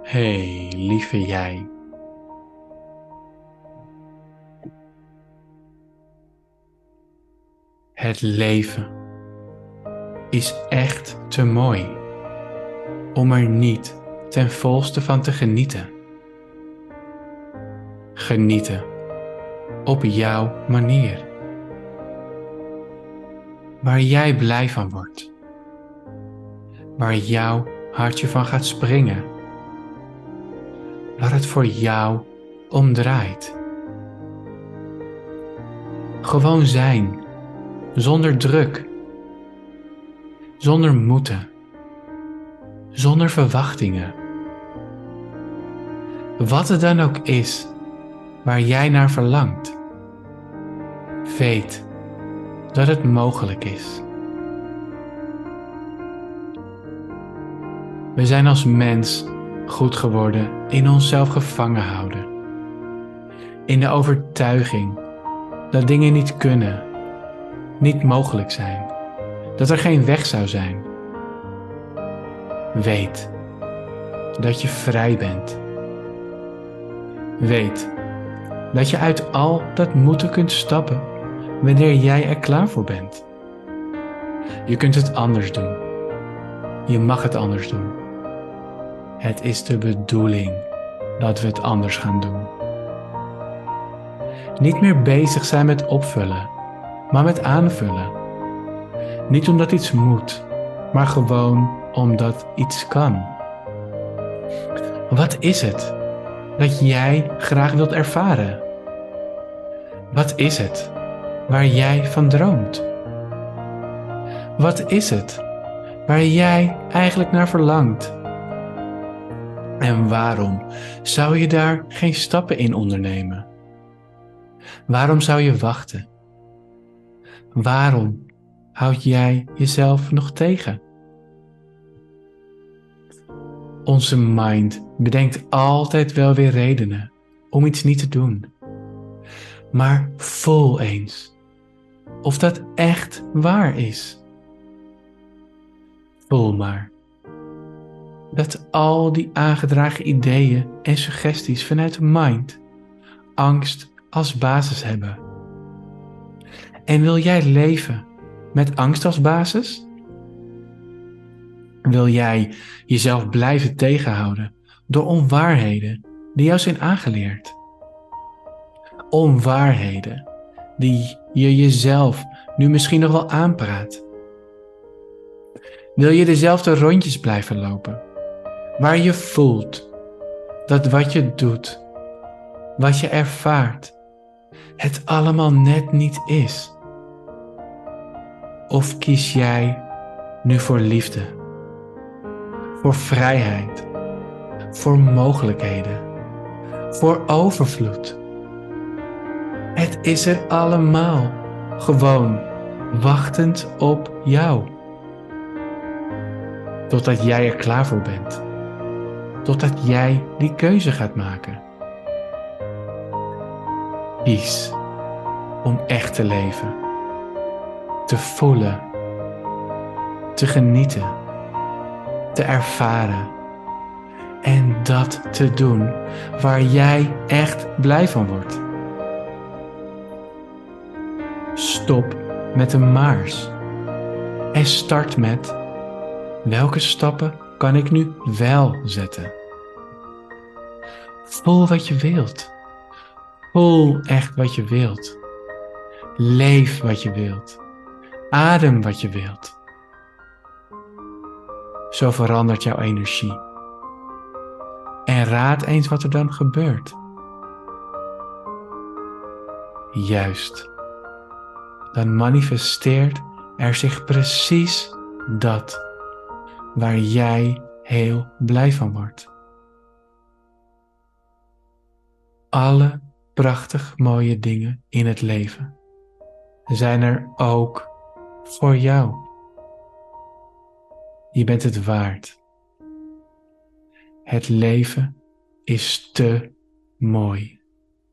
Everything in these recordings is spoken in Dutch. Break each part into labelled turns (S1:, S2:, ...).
S1: Hey, lieve jij. Het leven is echt te mooi om er niet ten volste van te genieten. Genieten op jouw manier. Waar jij blij van wordt. Waar jouw hartje van gaat springen. Waar het voor jou om draait. Gewoon zijn, zonder druk, zonder moeten, zonder verwachtingen. Wat het dan ook is waar jij naar verlangt, weet dat het mogelijk is. We zijn als mens goed geworden in onszelf gevangen houden. In de overtuiging dat dingen niet kunnen, niet mogelijk zijn, dat er geen weg zou zijn. Weet dat je vrij bent. Weet dat je uit al dat moeten kunt stappen wanneer jij er klaar voor bent. Je kunt het anders doen. Je mag het anders doen. Het is de bedoeling dat we het anders gaan doen. Niet meer bezig zijn met opvullen, maar met aanvullen. Niet omdat iets moet, maar gewoon omdat iets kan. Wat is het dat jij graag wilt ervaren? Wat is het waar jij van droomt? Wat is het waar jij eigenlijk naar verlangt? En waarom zou je daar geen stappen in ondernemen? Waarom zou je wachten? Waarom houd jij jezelf nog tegen? Onze mind bedenkt altijd wel weer redenen om iets niet te doen. Maar voel eens of dat echt waar is. Voel maar dat al die aangedragen ideeën en suggesties vanuit de mind angst als basis hebben. En wil jij leven met angst als basis? Wil jij jezelf blijven tegenhouden door onwaarheden die jou zijn aangeleerd? Onwaarheden die je jezelf nu misschien nog wel aanpraat. Wil je dezelfde rondjes blijven lopen, waar je voelt dat wat je doet, wat je ervaart, het allemaal net niet is? Of kies jij nu voor liefde, voor vrijheid, voor mogelijkheden, voor overvloed? Het is er allemaal, gewoon wachtend op jou. Totdat jij er klaar voor bent. Totdat jij die keuze gaat maken. Kies om echt te leven. Te voelen. Te genieten. Te ervaren. En dat te doen waar jij echt blij van wordt. Stop met de maars. En start met: welke stappen kan ik nu wel zetten? Voel wat je wilt. Voel echt wat je wilt. Leef wat je wilt. Adem wat je wilt. Zo verandert jouw energie. En raad eens wat er dan gebeurt. Juist. Dan manifesteert er zich precies dat waar jij heel blij van wordt. Alle prachtig mooie dingen in het leven zijn er ook voor jou. Je bent het waard. Het leven is te mooi.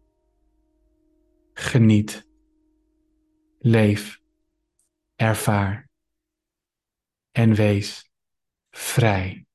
S1: Geniet. Leef. Ervaar. En wees vrij.